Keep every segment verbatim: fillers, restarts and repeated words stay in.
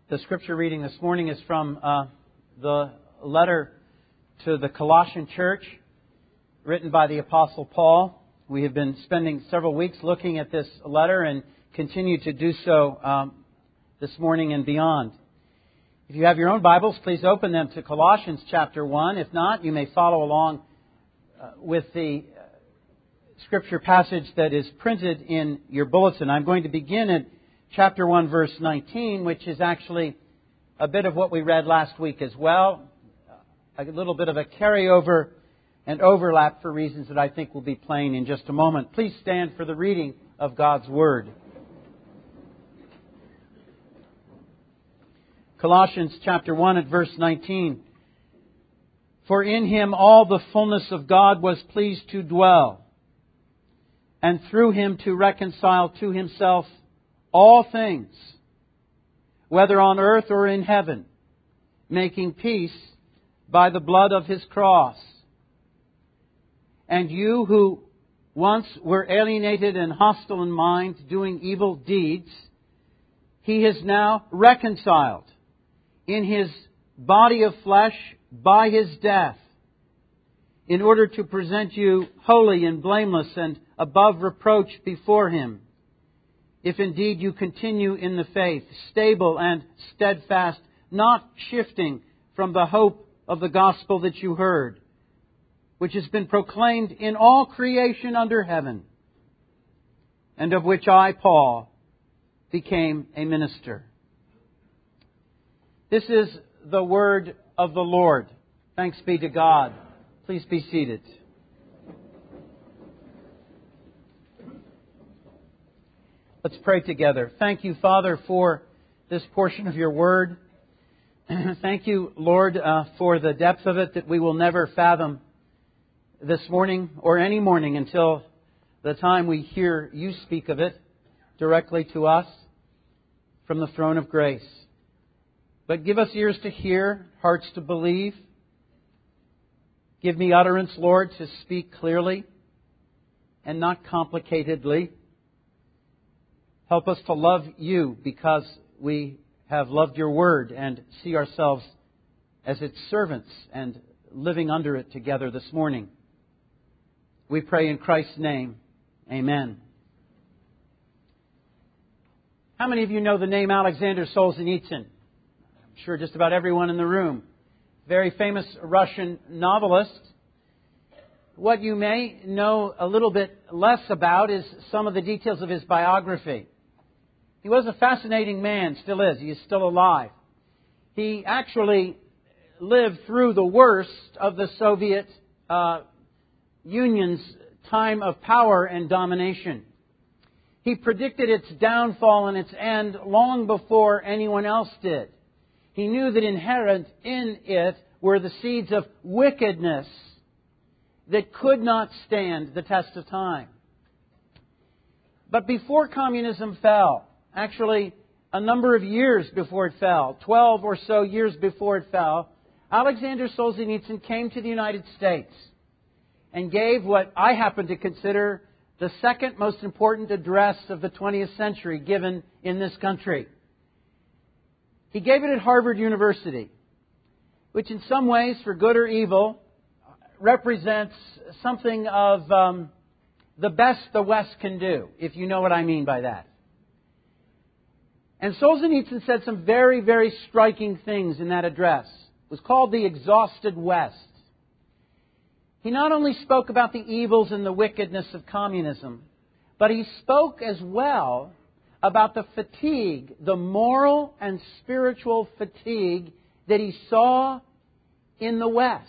The scripture reading this morning is from uh, the letter to the Colossian church, written by the Apostle Paul. We have been spending several weeks looking at this letter and continue to do so um, this morning and beyond. If you have your own Bibles, please open them to Colossians chapter one. If not, you may follow along uh, with the scripture passage that is printed in your bulletin. I'm going to begin at chapter one, verse nineteen, which is actually a bit of what we read last week as well. A little bit of a carryover and overlap for reasons that I think will be plain in just a moment. Please stand for the reading of God's Word. Colossians chapter one at verse nineteen. For in Him all the fullness of God was pleased to dwell, and through Him to reconcile to Himself all things, whether on earth or in heaven, making peace by the blood of His cross. And you who once were alienated and hostile in mind, doing evil deeds, He has now reconciled in His body of flesh by His death, in order to present you holy and blameless and above reproach before Him, if indeed you continue in the faith, stable and steadfast, not shifting from the hope of the gospel that you heard, which has been proclaimed in all creation under heaven, and of which I, Paul, became a minister. This is the word of the Lord. Thanks be to God. Please be seated. Let's pray together. Thank you, Father, for this portion of your word. Thank you, Lord, uh, for the depth of it that we will never fathom this morning or any morning until the time we hear you speak of it directly to us from the throne of grace. But give us ears to hear, hearts to believe. Give me utterance, Lord, to speak clearly and not complicatedly. Help us to love you because we have loved your word and see ourselves as its servants and living under it together this morning. We pray in Christ's name. Amen. How many of you know the name Alexander Solzhenitsyn? I'm sure just about everyone in the room. Very famous Russian novelist. What you may know a little bit less about is some of the details of his biography. He was a fascinating man, still is. He is still alive. He actually lived through the worst of the Soviet uh, Union's time of power and domination. He predicted its downfall and its end long before anyone else did. He knew that inherent in it were the seeds of wickedness that could not stand the test of time. But before communism fell, actually a number of years before it fell, twelve or so years before it fell, Alexander Solzhenitsyn came to the United States and gave what I happen to consider the second most important address of the twentieth century given in this country. He gave it at Harvard University, which in some ways, for good or evil, represents something of um, the best the West can do, if you know what I mean by that. And Solzhenitsyn said some very, very striking things in that address. It was called The Exhausted West. He not only spoke about the evils and the wickedness of communism, but he spoke as well about the fatigue, the moral and spiritual fatigue that he saw in the West.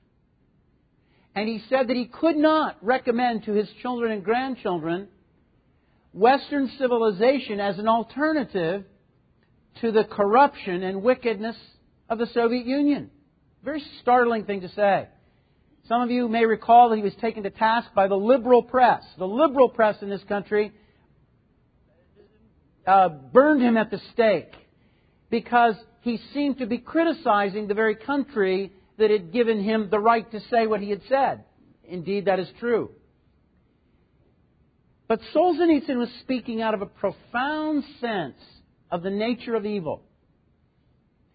And he said that he could not recommend to his children and grandchildren Western civilization as an alternative to the corruption and wickedness of the Soviet Union. Very startling thing to say. Some of you may recall that he was taken to task by the liberal press. The liberal press in this country uh, burned him at the stake because he seemed to be criticizing the very country that had given him the right to say what he had said. Indeed, that is true. But Solzhenitsyn was speaking out of a profound sense of the nature of evil.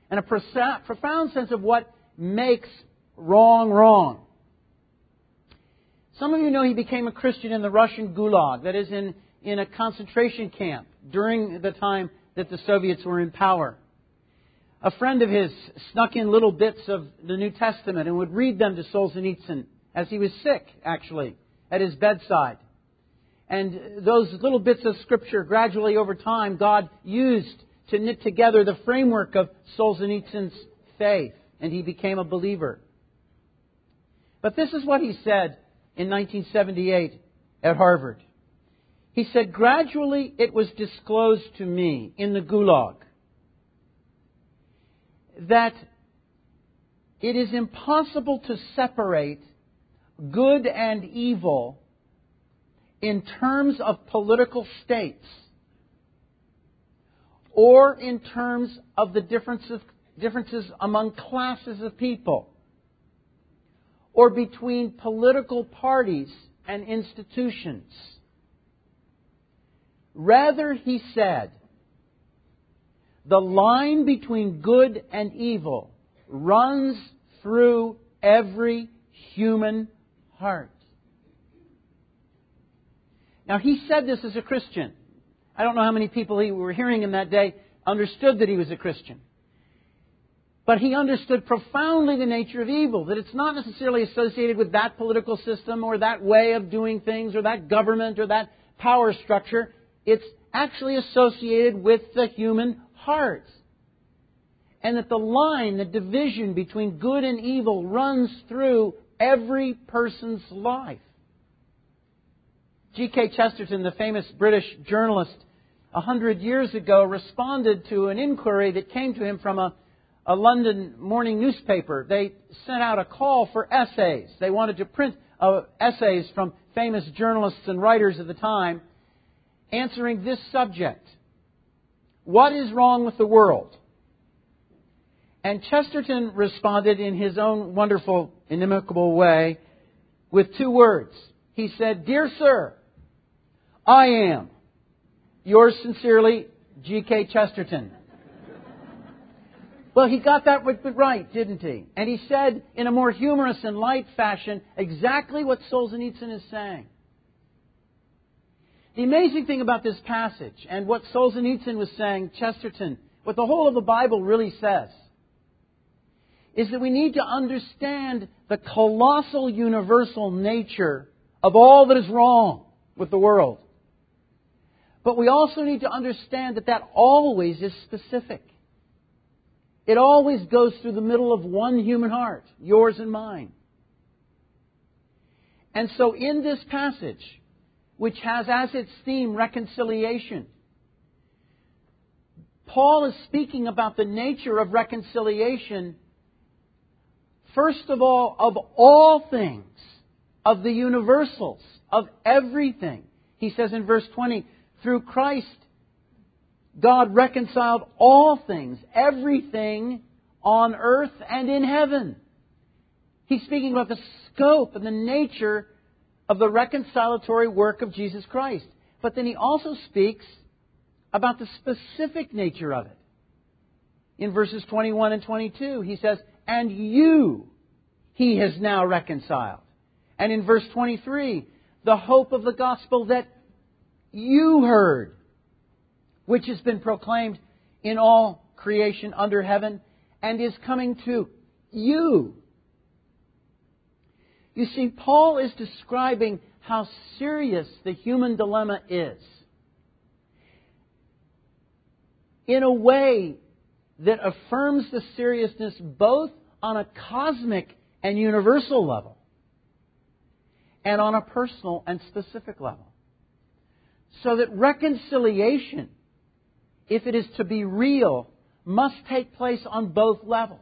and a prosa- profound sense of what makes wrong wrong. Some of you know he became a Christian in the Russian Gulag, that is, in, in a concentration camp during the time that the Soviets were in power. A friend of his snuck in little bits of the New Testament and would read them to Solzhenitsyn as he was sick, actually, at his bedside. And those little bits of Scripture, gradually over time, God used to knit together the framework of Solzhenitsyn's faith, and he became a believer. But this is what he said in nineteen seventy-eight at Harvard. He said, "Gradually it was disclosed to me in the Gulag that it is impossible to separate good and evil in terms of political states or in terms of the differences, differences among classes of people or between political parties and institutions. Rather," he said, "the line between good and evil runs through every human heart." Now, he said this as a Christian. I don't know how many people who were hearing him that day understood that he was a Christian. But he understood profoundly the nature of evil, that it's not necessarily associated with that political system or that way of doing things or that government or that power structure. It's actually associated with the human heart. And that the line, the division between good and evil runs through every person's life. G K Chesterton, the famous British journalist, a hundred years ago responded to an inquiry that came to him from a, a London morning newspaper. They sent out a call for essays. They wanted to print uh, essays from famous journalists and writers of the time answering this subject: what is wrong with the world? And Chesterton responded in his own wonderful, inimitable way with two words. He said, "Dear sir, I am yours sincerely, G K Chesterton." Well, he got that right, didn't he? And he said in a more humorous and light fashion exactly what Solzhenitsyn is saying. The amazing thing about this passage and what Solzhenitsyn was saying, Chesterton, what the whole of the Bible really says, is that we need to understand the colossal universal nature of all that is wrong with the world. But we also need to understand that that always is specific. It always goes through the middle of one human heart, yours and mine. And so in this passage, which has as its theme reconciliation, Paul is speaking about the nature of reconciliation, first of all, of all things, of the universals, of everything. He says in verse twenty, "Through Christ, God reconciled all things, everything on earth and in heaven." He's speaking about the scope and the nature of the reconciliatory work of Jesus Christ. But then he also speaks about the specific nature of it. In verses twenty-one and twenty-two, he says, "And you He has now reconciled." And in verse twenty-three, "The hope of the gospel that you heard, which has been proclaimed in all creation under heaven, and is coming to you." You see, Paul is describing how serious the human dilemma is in a way that affirms the seriousness both on a cosmic and universal level and on a personal and specific level. So that reconciliation, if it is to be real, must take place on both levels.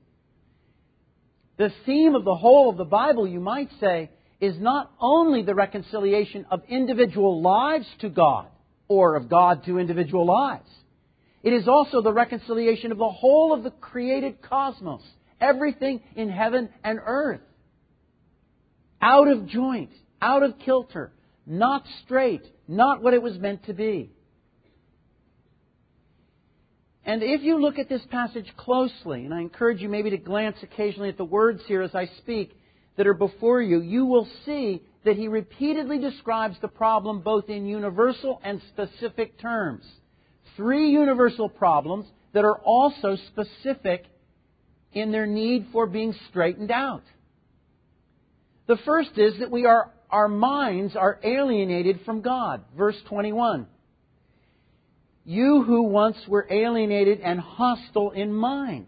The theme of the whole of the Bible, you might say, is not only the reconciliation of individual lives to God, or of God to individual lives. It is also the reconciliation of the whole of the created cosmos, everything in heaven and earth. Out of joint, out of kilter, not straight, not what it was meant to be. And if you look at this passage closely, and I encourage you maybe to glance occasionally at the words here as I speak that are before you, you will see that he repeatedly describes the problem both in universal and specific terms. Three universal problems that are also specific in their need for being straightened out. The first is that we are, our minds are alienated from God. Verse twenty-one. You who once were alienated and hostile in mind.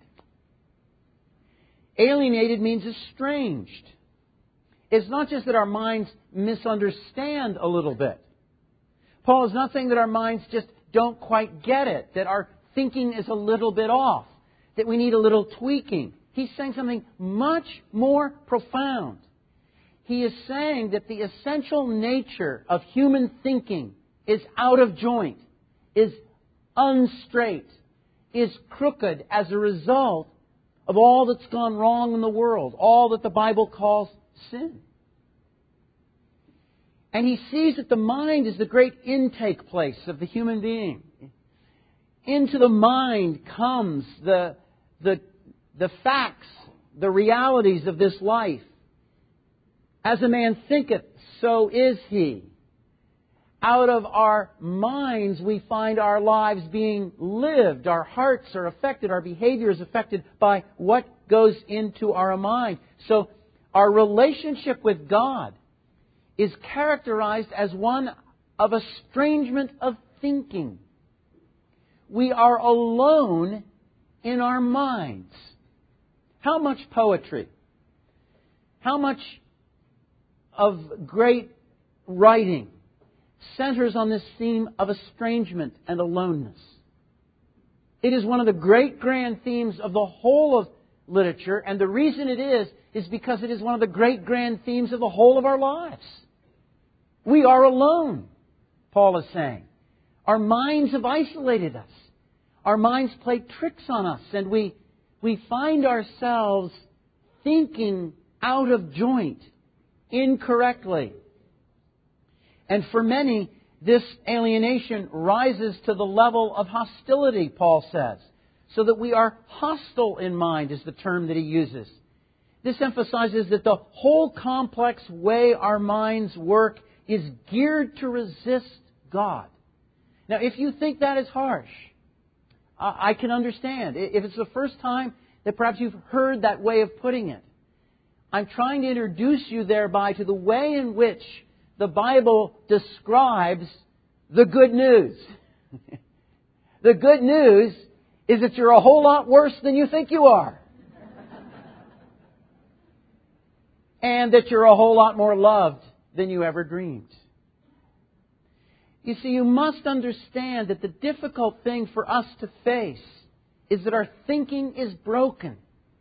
Alienated means estranged. It's not just that our minds misunderstand a little bit. Paul is not saying that our minds just don't quite get it, that our thinking is a little bit off, that we need a little tweaking. He's saying something much more profound. He is saying that the essential nature of human thinking is out of joint, is unstraight, is crooked as a result of all that's gone wrong in the world, all that the Bible calls sin. And he sees that the mind is the great intake place of the human being. Into the mind comes the, the, the facts, the realities of this life. As a man thinketh, so is he. Out of our minds we find our lives being lived. Our hearts are affected. Our behavior is affected by what goes into our mind. So our relationship with God is characterized as one of estrangement of thinking. We are alone in our minds. How much poetry, how much of great writing centers on this theme of estrangement and aloneness. It is one of the great grand themes of the whole of literature, and the reason it is, is because it is one of the great grand themes of the whole of our lives. We are alone, Paul is saying. Our minds have isolated us. Our minds play tricks on us, and we, we find ourselves thinking out of joint, incorrectly. And for many, this alienation rises to the level of hostility, Paul says. So that we are hostile in mind is the term that he uses. This emphasizes that the whole complex way our minds work is geared to resist God. Now, if you think that is harsh, I can understand. If it's the first time that perhaps you've heard that way of putting it, I'm trying to introduce you thereby to the way in which the Bible describes the good news. The good news is that you're a whole lot worse than you think you are. And that you're a whole lot more loved than you ever dreamed. You see, you must understand that the difficult thing for us to face is that our thinking is broken.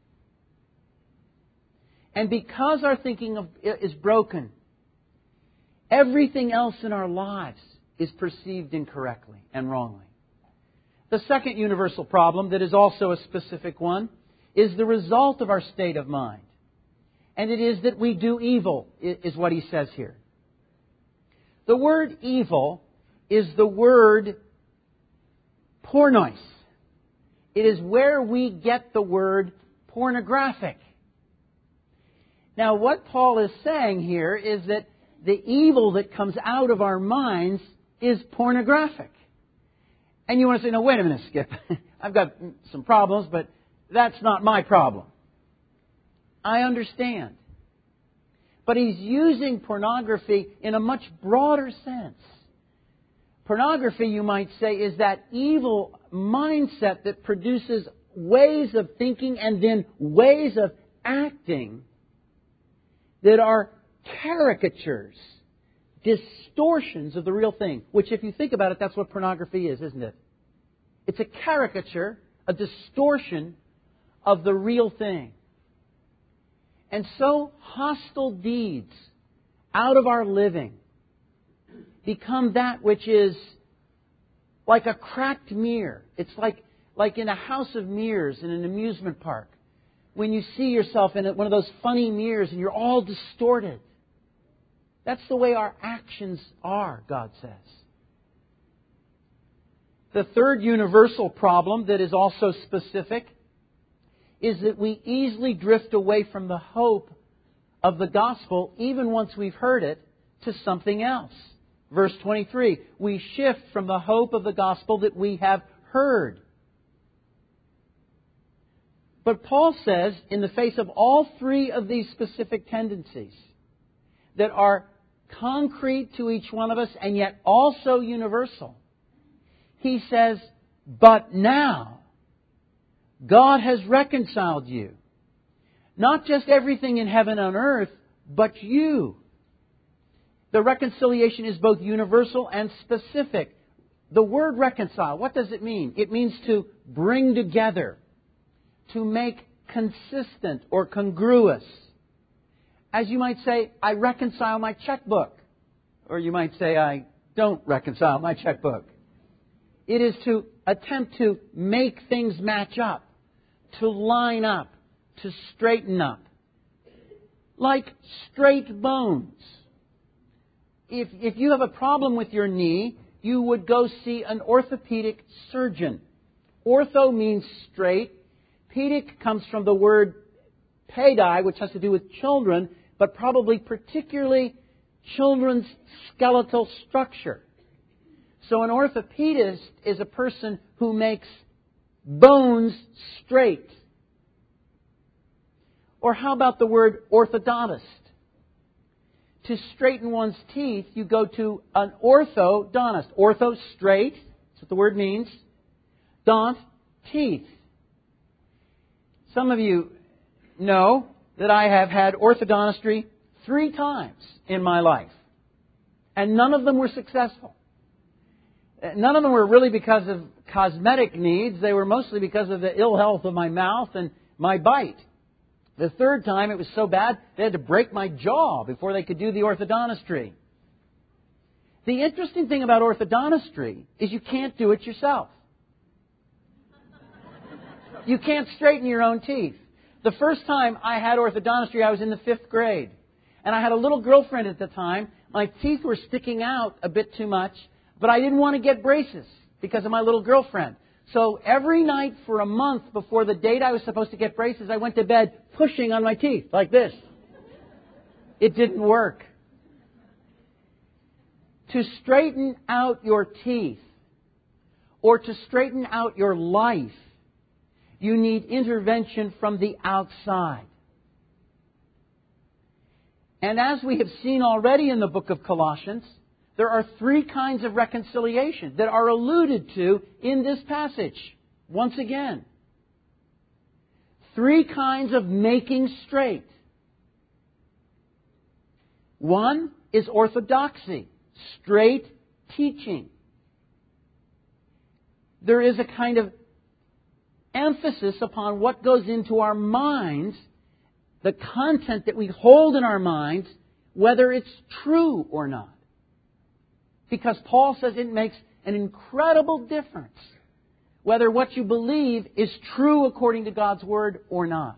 And because our thinking is broken, everything else in our lives is perceived incorrectly and wrongly. The second universal problem, that is also a specific one, is the result of our state of mind. And it is that we do evil, is what he says here. The word evil is the word pornos. It is where we get the word pornographic. Now, what Paul is saying here is that the evil that comes out of our minds is pornographic. And you want to say, no, wait a minute, Skip. I've got some problems, but that's not my problem. I understand. But he's using pornography in a much broader sense. Pornography, you might say, is that evil mindset that produces ways of thinking and then ways of acting that are caricatures, distortions of the real thing. Which, if you think about it, that's what pornography is, isn't it? It's a caricature, a distortion of the real thing. And so, hostile deeds out of our living become that which is like a cracked mirror. It's like, like in a house of mirrors in an amusement park. When you see yourself in one of those funny mirrors and you're all distorted. That's the way our actions are, God says. The third universal problem that is also specific is that we easily drift away from the hope of the gospel, even once we've heard it, to something else. Verse twenty-three, we shift from the hope of the gospel that we have heard. But Paul says, in the face of all three of these specific tendencies that are concrete to each one of us and yet also universal, he says, but now God has reconciled you. Not just everything in heaven and earth, but you. The reconciliation is both universal and specific. The word reconcile, what does it mean? It means to bring together, to make consistent or congruous. As you might say, I reconcile my checkbook. Or you might say, I don't reconcile my checkbook. It is to attempt to make things match up, to line up, to straighten up. Like straight bones. If, if you have a problem with your knee, you would go see an orthopedic surgeon. Ortho means straight. Pedic comes from the word pedi, which has to do with children, but probably particularly children's skeletal structure. So an orthopedist is a person who makes bones straight. Or how about the word orthodontist? To straighten one's teeth, you go to an orthodontist. Ortho, straight. That's what the word means. Dont, teeth. Some of you know that I have had orthodontistry three times in my life. And none of them were successful. None of them were really because of cosmetic needs. They were mostly because of the ill health of my mouth and my bite. The third time it was so bad they had to break my jaw before they could do the orthodontistry. The interesting thing about orthodontistry is you can't do it yourself. You can't straighten your own teeth. The first time I had orthodontistry, I was in the fifth grade. And I had a little girlfriend at the time. My teeth were sticking out a bit too much, but I didn't want to get braces because of my little girlfriend. So every night for a month before the date I was supposed to get braces, I went to bed pushing on my teeth like this. It didn't work. To straighten out your teeth or to straighten out your life, you need intervention from the outside. And as we have seen already in the book of Colossians, there are three kinds of reconciliation that are alluded to in this passage. Once again, three kinds of making straight. One is orthodoxy, straight teaching. There is a kind of emphasis upon what goes into our minds, the content that we hold in our minds, whether it's true or not. Because Paul says it makes an incredible difference whether what you believe is true according to God's Word or not.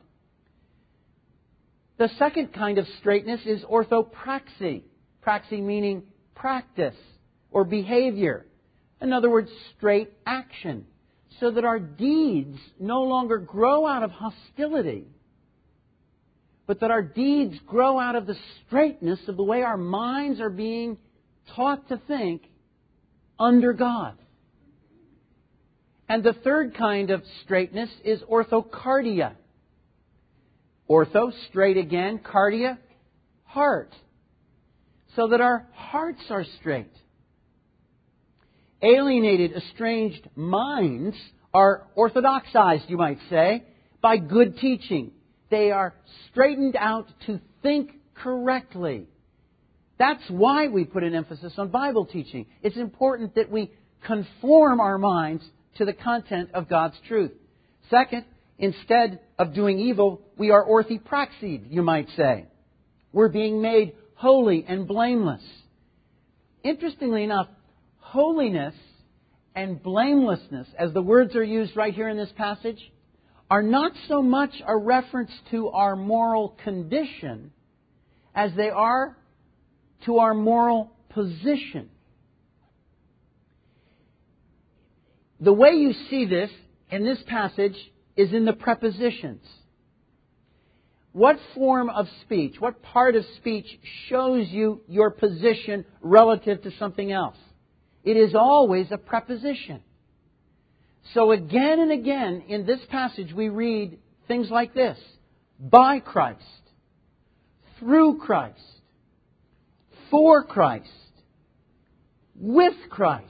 The second kind of straightness is orthopraxy. Praxy meaning practice or behavior. In other words, straight action. So that our deeds no longer grow out of hostility, but that our deeds grow out of the straightness of the way our minds are being taught to think under God. And the third kind of straightness is orthocardia. Ortho, straight again. Cardia, heart. So that our hearts are straight. Alienated, estranged minds are orthodoxized, you might say, by good teaching. They are straightened out to think correctly. That's why we put an emphasis on Bible teaching. It's important that we conform our minds to the content of God's truth. Second, instead of doing evil, we are orthopraxied, you might say. We're being made holy and blameless. Interestingly enough, holiness and blamelessness, as the words are used right here in this passage, are not so much a reference to our moral condition as they are to our moral position. the way you see this in this passage is in the prepositions. What form of speech, what part of speech shows you your position relative to something else? It is always a preposition. So again and again in this passage we read things like this: by Christ, through Christ, for Christ, with Christ,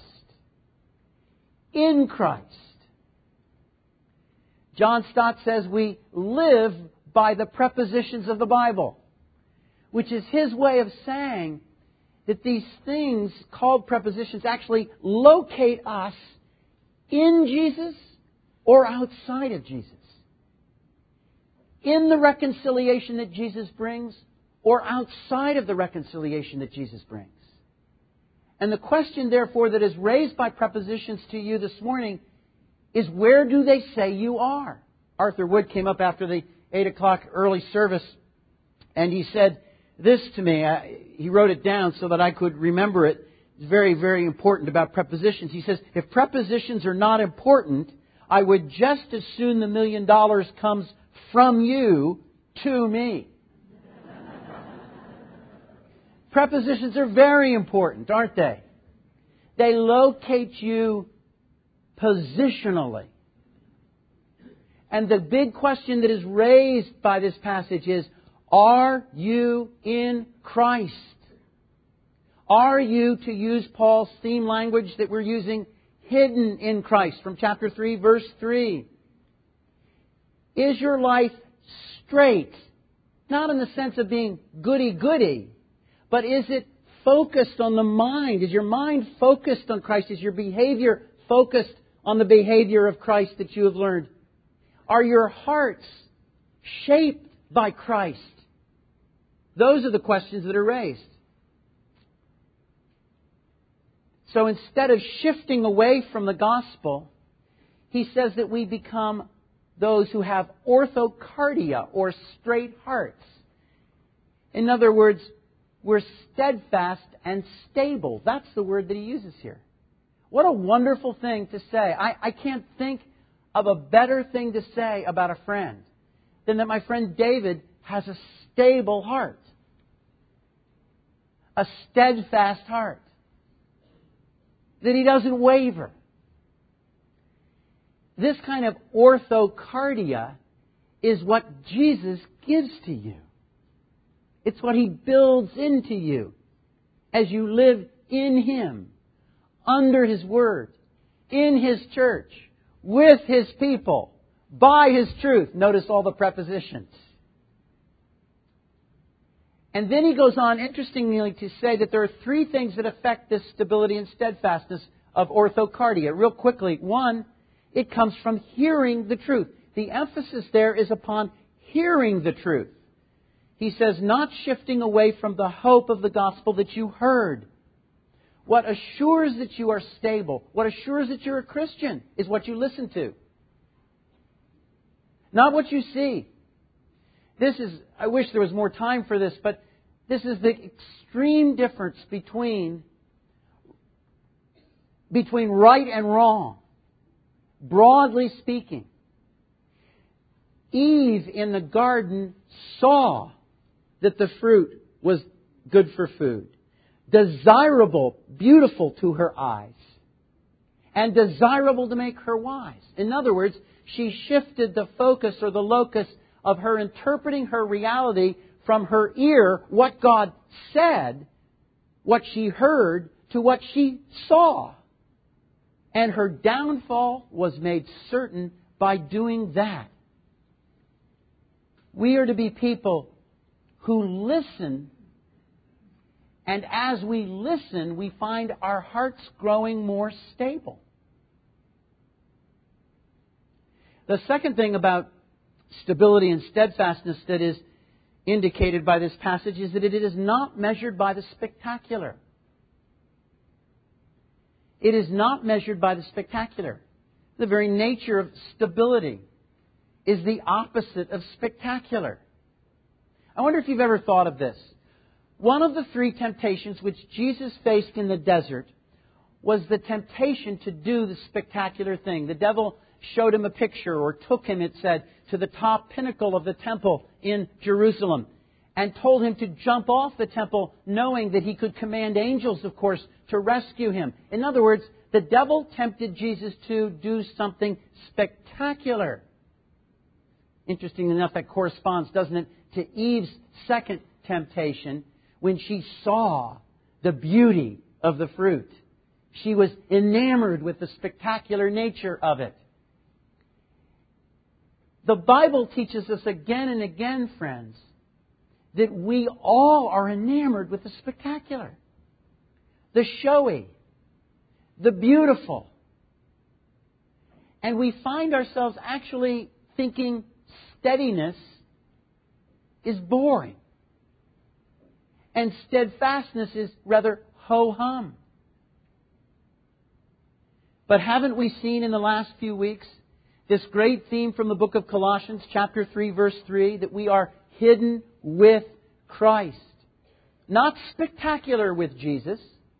in Christ. John Stott says we live by the prepositions of the Bible, which is his way of saying that these things called prepositions actually locate us in Jesus or outside of Jesus. In the reconciliation that Jesus brings or outside of the reconciliation that Jesus brings. And the question, therefore, that is raised by prepositions to you this morning is, where do they say you are? Arthur Wood came up after the eight o'clock early service and he said this to me. I, he wrote it down so that I could remember it. It's very, very important about prepositions. He says, if prepositions are not important, I would just as soon the million dollars comes from you to me. Prepositions are very important, aren't they? They locate you positionally. And the big question that is raised by this passage is, are you in Christ? Are you, to use Paul's theme language that we're using, hidden in Christ from chapter three, verse three? Is your life straight? Not in the sense of being goody-goody, but is it focused on the mind? Is your mind focused on Christ? Is your behavior focused on the behavior of Christ that you have learned? Are your hearts shaped by Christ? Those are the questions that are raised. So instead of shifting away from the gospel, he says that we become those who have orthocardia, or straight hearts. In other words, we're steadfast and stable. That's the word that he uses here. What a wonderful thing to say. I, I can't think of a better thing to say about a friend than that my friend David has a stable heart. A steadfast heart. That he doesn't waver. This kind of orthocardia is what Jesus gives to you. It's what He builds into you as you live in Him, under His Word, in His church, with His people, by His truth. Notice all the prepositions. And then he goes on, interestingly, to say that there are three things that affect this stability and steadfastness of orthocardia. Real quickly, one, it comes from hearing the truth. The emphasis there is upon hearing the truth. He says, not shifting away from the hope of the gospel that you heard. What assures that you are stable, what assures that you're a Christian, is what you listen to. Not what you see. This is, I wish there was more time for this, but this is the extreme difference between, between right and wrong. Broadly speaking, Eve in the garden saw that the fruit was good for food, desirable, beautiful to her eyes, and desirable to make her wise. In other words, she shifted the focus or the locus of her interpreting her reality from her ear, what God said, what she heard, to what she saw. And her downfall was made certain by doing that. We are to be people who listen, and as we listen, we find our hearts growing more stable. The second thing about stability and steadfastness that is indicated by this passage is that it is not measured by the spectacular. It is not measured by the spectacular. The very nature of stability is the opposite of spectacular. I wonder if you've ever thought of this. One of the three temptations which Jesus faced in the desert was the temptation to do the spectacular thing. The devil showed him a picture, or took him, it said, to the top pinnacle of the temple in Jerusalem and told him to jump off the temple, knowing that he could command angels, of course, to rescue him. In other words, the devil tempted Jesus to do something spectacular. Interesting enough, that corresponds, doesn't it, to Eve's second temptation when she saw the beauty of the fruit. She was enamored with the spectacular nature of it. The Bible teaches us again and again, friends, that we all are enamored with the spectacular, the showy, the beautiful. And we find ourselves actually thinking steadiness is boring. And steadfastness is rather ho-hum. But haven't we seen in the last few weeks this great theme from the book of Colossians, chapter three, verse three, that we are hidden with Christ. Not spectacular with Jesus,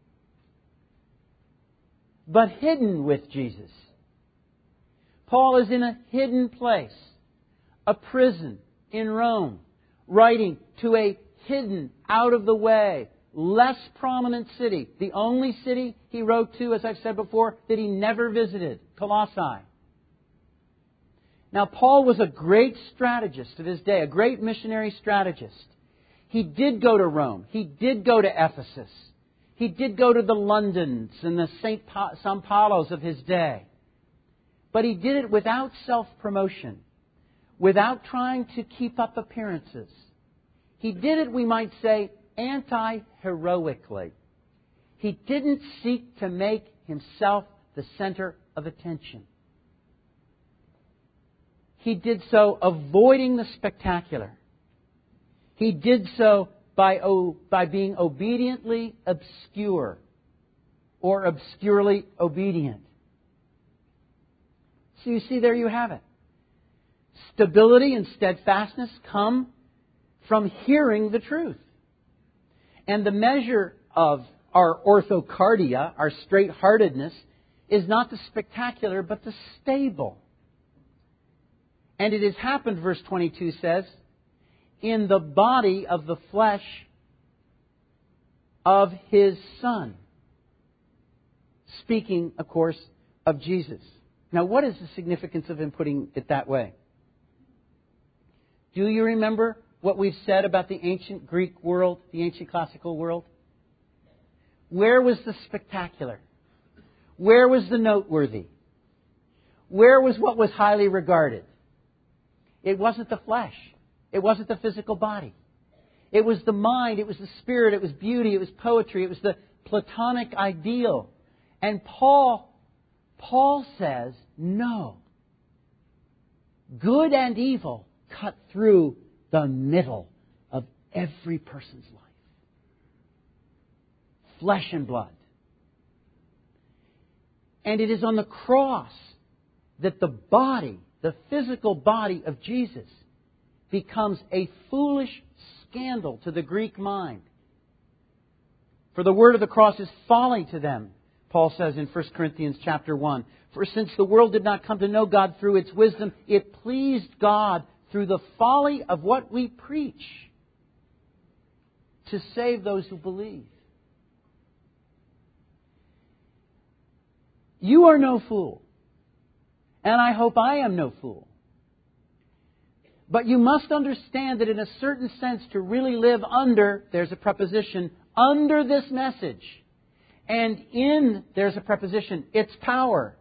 but hidden with Jesus. Paul is in a hidden place, a prison in Rome, writing to a hidden, out of the way, less prominent city. The only city he wrote to, as I've said before, that he never visited, Colossae. Now, Paul was a great strategist of his day, a great missionary strategist. He did go to Rome. He did go to Ephesus. He did go to the Londons and the Saint Pa- San Paulos of his day. But he did it without self-promotion, without trying to keep up appearances. He did it, we might say, anti-heroically. He didn't seek to make himself the center of attention. He did so avoiding the spectacular. He did so by, by being obediently obscure or obscurely obedient. So you see, there you have it. Stability and steadfastness come from hearing the truth. And the measure of our orthocardia, our straight-heartedness, is not the spectacular, but the stable. And it has happened, verse twenty-two says, in the body of the flesh of His Son. Speaking, of course, of Jesus. Now, what is the significance of him putting it that way? Do you remember what we've said about the ancient Greek world, the ancient classical world? Where was the spectacular? Where was the noteworthy? Where was what was highly regarded? It wasn't the flesh. It wasn't the physical body. It was the mind. It was the spirit. It was beauty. It was poetry. It was the Platonic ideal. And Paul, Paul says, no. Good and evil cut through the middle of every person's life. Flesh and blood. And it is on the cross that the body, the physical body of Jesus, becomes a foolish scandal to the Greek mind. For the word of the cross is folly to them, Paul says in First Corinthians chapter one. For since the world did not come to know God through its wisdom, it pleased God through the folly of what we preach to save those who believe. You are no fool. And I hope I am no fool. But you must understand that in a certain sense, to really live under, there's a preposition, under this message, and in, there's a preposition, its power,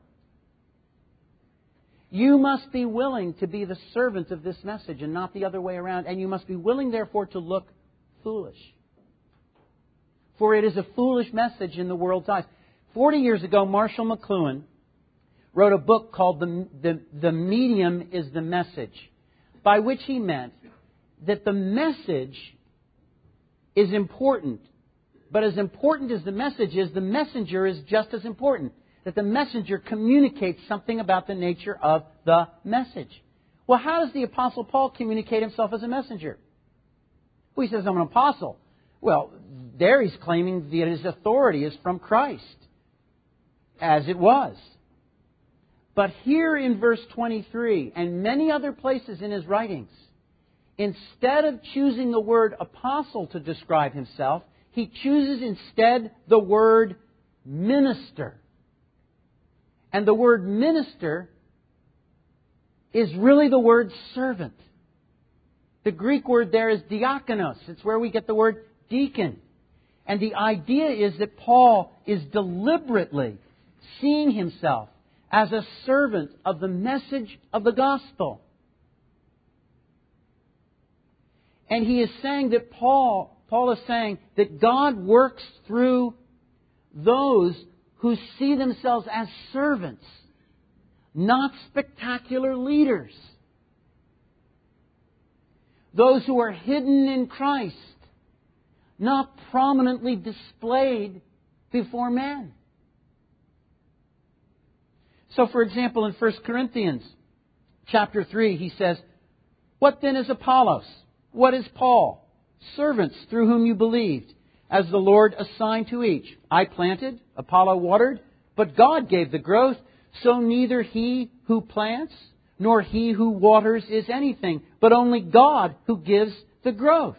you must be willing to be the servant of this message and not the other way around. And you must be willing, therefore, to look foolish. For it is a foolish message in the world's eyes. Forty years ago, Marshall McLuhan wrote a book called The, the, the Medium is the Message, by which he meant that the message is important. But as important as the message is, the messenger is just as important. That the messenger communicates something about the nature of the message. Well, how does the Apostle Paul communicate himself as a messenger? Well, he says, I'm an apostle. Well, there he's claiming that his authority is from Christ. as it was. But here in verse twenty-three, and many other places in his writings, instead of choosing the word apostle to describe himself, he chooses instead the word minister. And the word minister is really the word servant. The Greek word there is diakonos. It's where we get the word deacon. And the idea is that Paul is deliberately seeing himself as a servant of the message of the gospel. And he is saying that Paul, Paul is saying that God works through those who see themselves as servants, not spectacular leaders. Those who are hidden in Christ, not prominently displayed before men. So, for example, in First Corinthians chapter three, he says, "What then is Apollos? What is Paul? Servants through whom you believed, as the Lord assigned to each. I planted, Apollo watered, but God gave the growth. So neither he who plants nor he who waters is anything, but only God who gives the growth."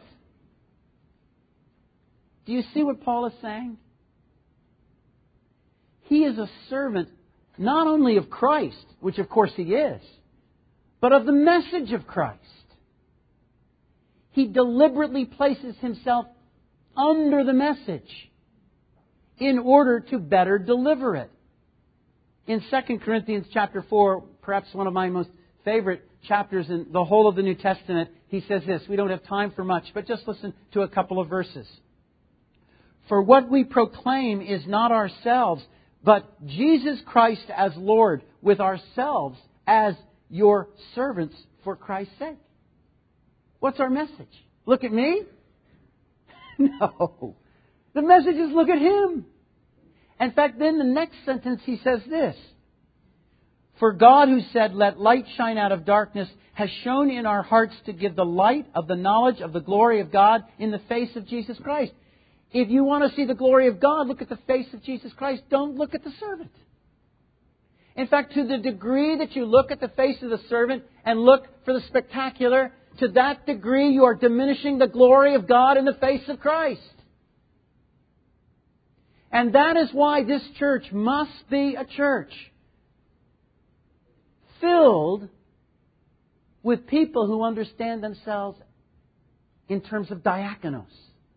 Do you see what Paul is saying? He is a servant not only of Christ, which of course he is, but of the message of Christ. He deliberately places himself under the message in order to better deliver it. In Second Corinthians chapter four, perhaps one of my most favorite chapters in the whole of the New Testament, he says this. We don't have time for much, but just listen to a couple of verses. "For what we proclaim is not ourselves, but Jesus Christ as Lord, with ourselves as your servants for Christ's sake." What's our message? Look at me? No. The message is look at Him. In fact, then the next sentence he says this. "For God who said, 'Let light shine out of darkness,' has shone in our hearts to give the light of the knowledge of the glory of God in the face of Jesus Christ." If you want to see the glory of God, look at the face of Jesus Christ. Don't look at the servant. In fact, to the degree that you look at the face of the servant and look for the spectacular, to that degree you are diminishing the glory of God in the face of Christ. And that is why this church must be a church filled with people who understand themselves in terms of diakonos.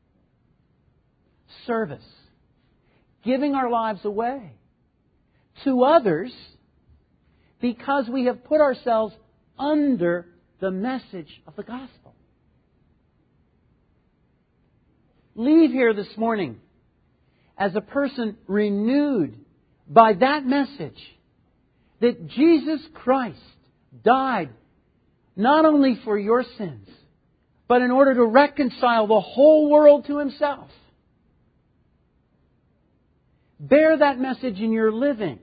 Service. Giving our lives away to others because we have put ourselves under the message of the gospel. Leave here this morning as a person renewed by that message that Jesus Christ died not only for your sins, but in order to reconcile the whole world to Himself. Bear that message in your living.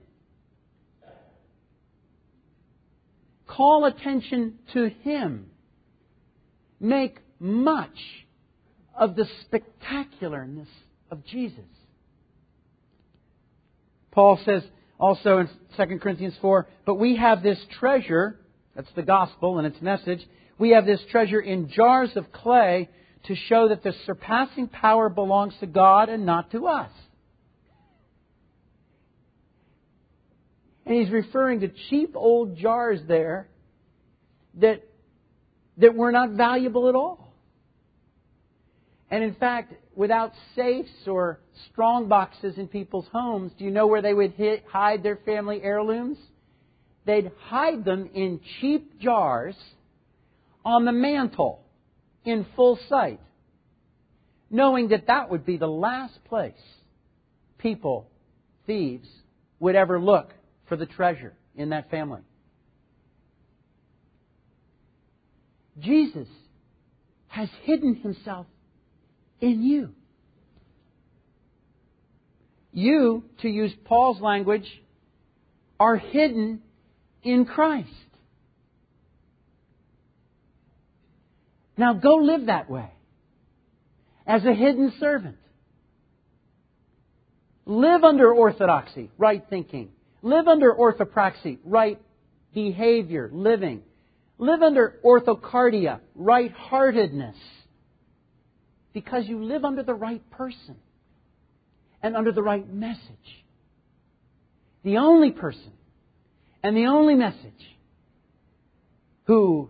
Call attention to Him. Make much of the spectacularness of Jesus. Paul says also in Second Corinthians four, "But we have this treasure," that's the gospel and its message, "we have this treasure in jars of clay to show that the surpassing power belongs to God and not to us." And he's referring to cheap old jars there that, that were not valuable at all. And in fact, without safes or strong boxes in people's homes, do you know where they would hit, hide their family heirlooms? They'd hide them in cheap jars on the mantle in full sight, knowing that that would be the last place people, thieves, would ever look for the treasure in that family. Jesus has hidden Himself in you. You, to use Paul's language, are hidden in Christ. Now go live that way as a hidden servant. Live under orthodoxy, right thinking. Live under orthopraxy, right behavior, living. Live under orthocardia, right-heartedness. Because you live under the right person and under the right message. The only person and the only message who,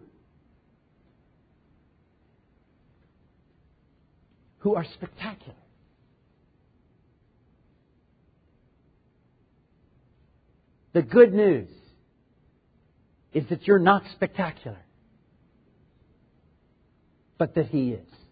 who are spectacular. The good news is that you're not spectacular, but that He is.